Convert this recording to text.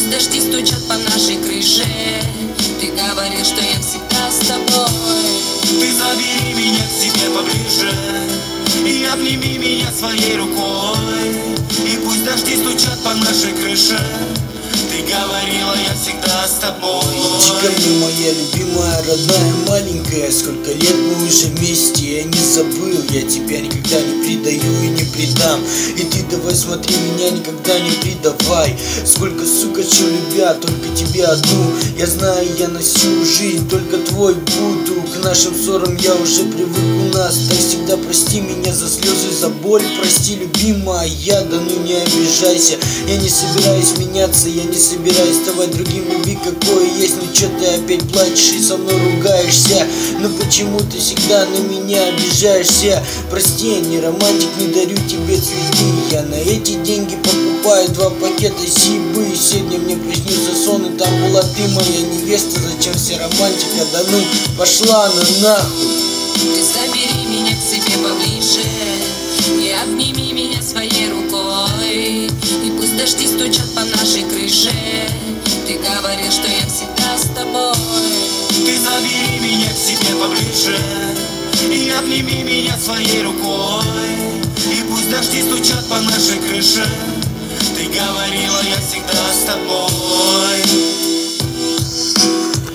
пусть дожди стучат по нашей крыше. Ты говоришь, что я всегда с тобой. Ты забери меня к себе поближе и обними меня своей рукой. И пусть дожди стучат по нашей крыше. Ты говорила, я всегда с тобой. Иди ко мне, моя любимая, родная, маленькая. Сколько лет мы уже вместе, я не забыл. Я тебя никогда не предаю и не предам. И ты давай смотри, меня никогда не предавай. Сколько, сука, что любя, только тебя одну. Я знаю, я на всю жизнь только твой буду. К нашим ссорам я уже привык у нас. Так всегда прости меня за слезы, за боль. Прости, любимая, да ну не обижайся. Я не собираюсь меняться, я не собираюсь ставать другим, люби какое есть. Ну чё ты опять плачешь и со мной ругаешься? Ну почему ты всегда на меня обижаешься? Прости, я не романтик, не дарю тебе цветы. Я на эти деньги покупаю 2 пакета сибы. Сегодня мне приснился сон, и там была ты, моя невеста. Зачем вся романтика? Да ну пошла она нахуй. Ты забери меня к себе поближе и обними меня своей рукой. И пусть дожди стучат по нашей крыше. Ты говоришь, что я всегда с тобой. Ты забери меня к себе поближе и обними меня своей рукой. И пусть дожди стучат по нашей крыше. Ты говорила, я всегда с тобой.